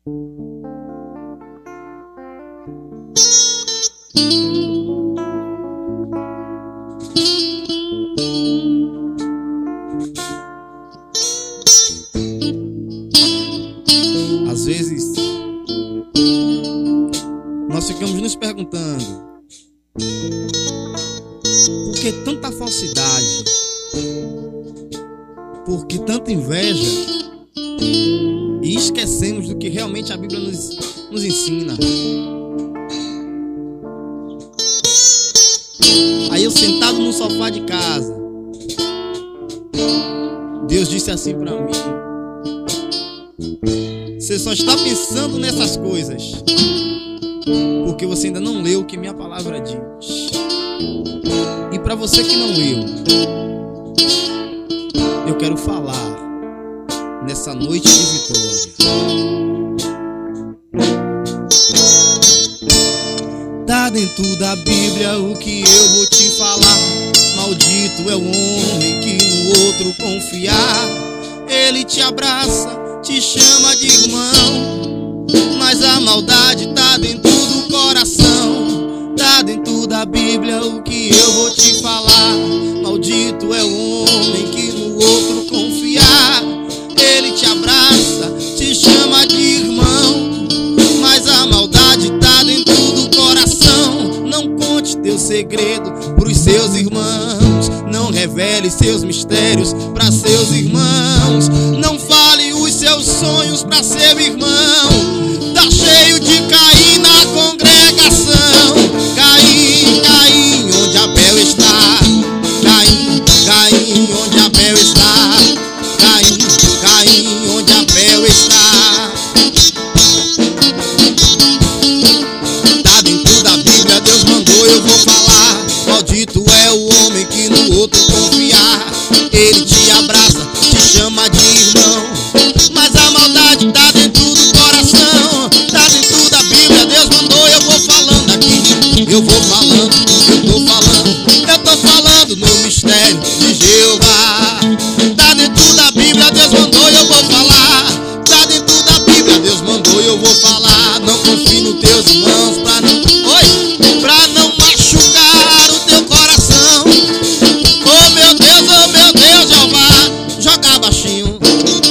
Às vezes nós ficamos nos perguntando: por que tanta falsidade? Por que tanta inveja? E esquecemos do que realmente a Bíblia nos ensina. Aí eu sentado no sofá de casa, Deus disse assim pra mim: você só está pensando nessas coisas porque você ainda não leu o que minha palavra diz. E para você que não leu, eu quero falar nessa noite de vitória. Tá dentro da Bíblia o que eu vou te falar. Maldito é o homem que no outro confiar. Ele te abraça, te chama de irmão, mas a maldade tá dentro do coração. Tá dentro da Bíblia o que eu vou te falar. Maldito é o homem que no outro confiar. Ele te abraça, te chama de irmão, mas a maldade tá dentro do coração. Não conte teu segredo pros seus irmãos, não revele seus mistérios para seus irmãos, não fale os seus sonhos para seu irmão. Tá cheio de Caim na congregação. Caim, Caim, onde Abel está? Caim, Caim, onde Abel está? Caim, Caim, onde Abel está? Tá dentro da Bíblia, Deus mandou, eu vou falar. Maldito é o homem que no outro confiar. Ele te abraça, te chama de irmão, mas a maldade tá dentro do coração. Tá dentro da Bíblia, Deus mandou, eu vou falando aqui. Eu vou falando, eu tô falando no mistério de Jeová. Tá dentro da Bíblia, Deus mandou, eu vou falar. Tá dentro da Bíblia, Deus mandou, eu vou falar. Não confie nos teus irmãos pra não machucar o teu coração. Oh meu Deus, Jeová, joga baixinho.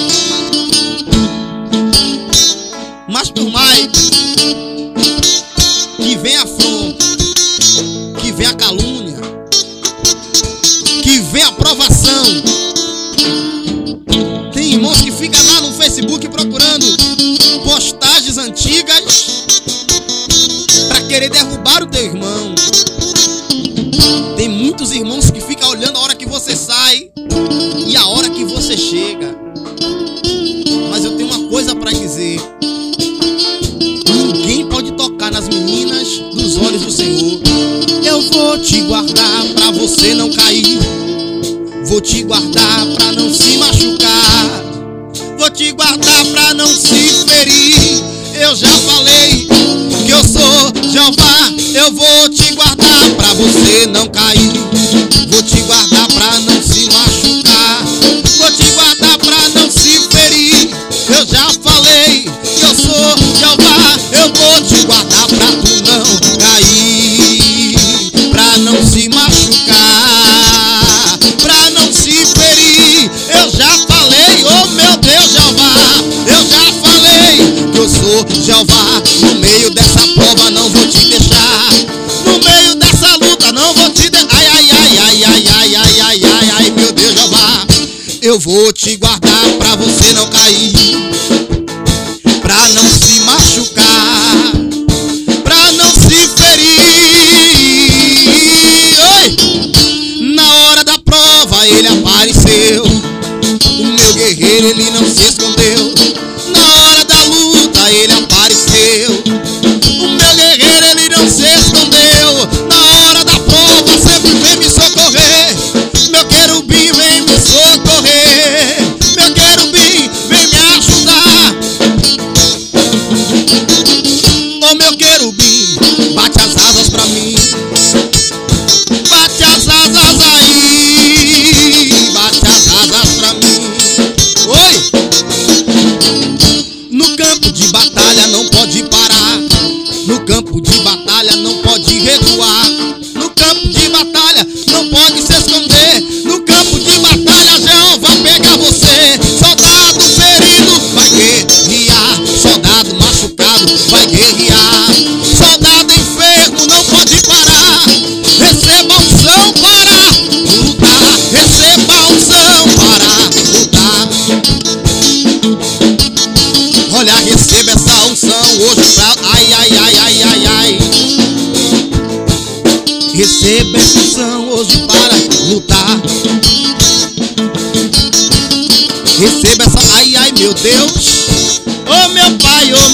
Mas por mais que vem a afronta, que vem a calúnia, que vem a provação, tem irmãos que ficam lá no Facebook procurando postagens antigas para querer derrubar o teu irmão. Tem muitos irmãos que ficam olhando a hora que você sai e a hora que você chega. Mas eu tenho uma coisa para dizer: ninguém pode tocar nas meninas dos olhos do Senhor. Eu vou te guardar pra você não cair, vou te guardar pra não se machucar, vou te guardar pra não se ferir. Eu já falei que eu sou Jeová. Eu vou te guardar pra você não cair, vou te guardar pra não se machucar, vou te guardar pra não se ferir. Eu já falei que eu sou Jeová. Eu vou te guardar pra tu não cair, pra não se machucar, pra não se ferir. Eu já falei, oh meu Deus, Jeová. Eu já falei que eu sou Jeová. No meio dessa prova não vou te deixar, no meio dessa luta não vou te deixar. Ai, ai, ai, ai, ai, ai, ai, ai, ai, ai, meu Deus, Jeová. Eu vou te guardar pra você não cair, pra não se machucar, pra não se ferir. Oi! Na hora da prova ele apareceu, o meu guerreiro ele não se escondeu. Na hora da luta ele apareceu, o meu guerreiro ele não se escondeu. Na hora da prova sempre vem me socorrer, meu querubim vem me socorrer, meu querubim vem me ajudar. batalha não pode parar. No campo de batalha não pode recuar. No campo de batalha não pode se esconder. No campo de batalha Jeová pega você. Soldado ferido vai guerrear. Soldado machucado vai guerrear. Soldado enfermo não pode parar. Receba a unção para lutar. Receba a unção para lutar. Olha, receba essa unção hoje pra... Ai, ai, ai, ai, ai, ai. Receba essa unção hoje para lutar. Receba essa... Ai, ai, meu Deus. Oh, meu Pai, oh.